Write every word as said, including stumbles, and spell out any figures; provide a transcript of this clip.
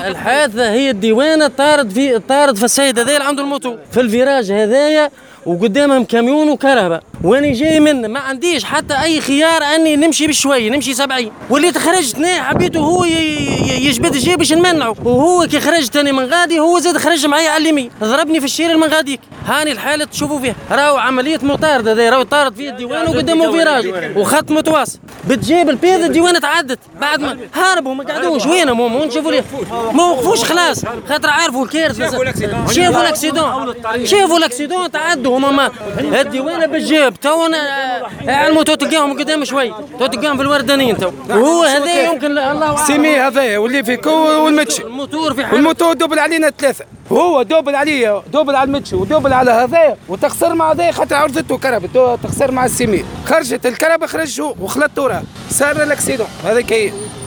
الحادثه هي الديوانه طارد في طارد في السيد هذا اللي عنده الموتو في الفيراج هذايا، وقدامهم كاميون وكرهبه، وانا جاي منه ما عنديش حتى اي خيار اني نمشي بشوي، نمشي سبعين، وليت خرجت انا حبيته هو يجبد الجي باش نمنعه، وهو كي خرجت انا من غادي هو زاد خرج معايا على اليمين، ضربني في الشير من غاديك. هاني الحاله تشوفوا فيها، راهو عمليه مطارده، هذا راهو طارد فيه الديوان وقدامه فيراج وخط متواصل، بتجيب البيض الديوان تعدت بعد ما هربوا ما قعدوش وينهم هم نشوفوا ليه ما وقفوش خلاص، خاطر عارفوا الكارثه، شافوا الاكسيدون شافوا الاكسيدون تعدوا هما الديوانه بالجيب تو على الموتو تلقاهم قدام شوي، تو تلقاهم في الوردانيين تو، وهو هذا يمكن الله اعلم سيمي هذا واللي في كو والمتشي الموتور في حاله الموتور دوبل علينا ثلاثه، هو دوبل عليه دوبل على المتشي ودوبل على هذا وتخسر مع هذا خاطر عرضته كربه تخسر مع السيمي، خرجت الكربه خرج وخلطته راه صار الاكسيدون هذا كاين.